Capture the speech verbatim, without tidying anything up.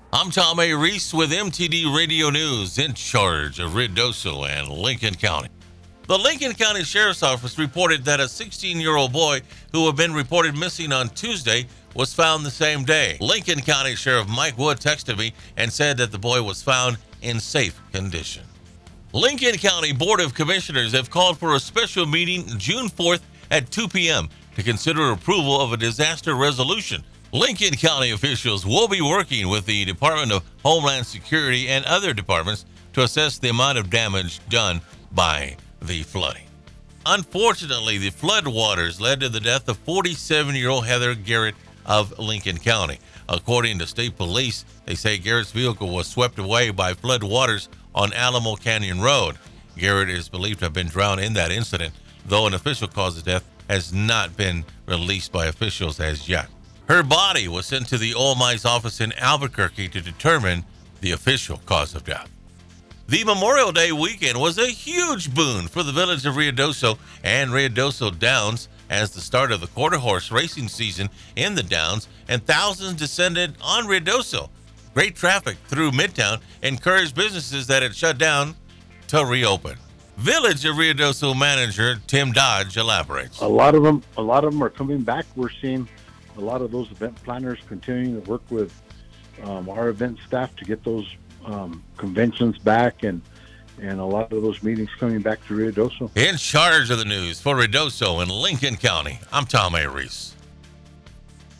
I'm Tom A. Reese with M T D Radio News, in charge of Ruidoso and Lincoln County. The Lincoln County Sheriff's Office reported that a sixteen-year-old boy who had been reported missing on Tuesday was found the same day. Lincoln County Sheriff Mike Wood texted me and said that the boy was found in safe condition. Lincoln County Board of Commissioners have called for a special meeting June fourth at two p.m. to consider approval of a disaster resolution. Lincoln County officials will be working with the Department of Homeland Security and other departments to assess the amount of damage done by the flooding. Unfortunately, the flood waters led to the death of forty-seven-year-old Heather Garrett of Lincoln County. According to state police, they say Garrett's vehicle was swept away by flood waters on Alamo Canyon Road. Garrett is believed to have been drowned in that incident, though an official cause of death has not been released by officials as yet. Her body was sent to the O M I's office in Albuquerque to determine the official cause of death. The Memorial Day weekend was a huge boon for the village of Ruidoso and Ruidoso Downs as the start of the quarter horse racing season in the Downs, and thousands descended on Ruidoso. Great traffic through Midtown encouraged businesses that had shut down to reopen. Village of Ruidoso manager Tim Dodge elaborates. A lot of them, a lot of them are coming back. We're seeing a lot of those event planners continuing to work with um, our event staff to get those um, conventions back, and and a lot of those meetings coming back to Ruidoso. In charge of the news for Ruidoso and Lincoln County, I'm Tom A. Reese.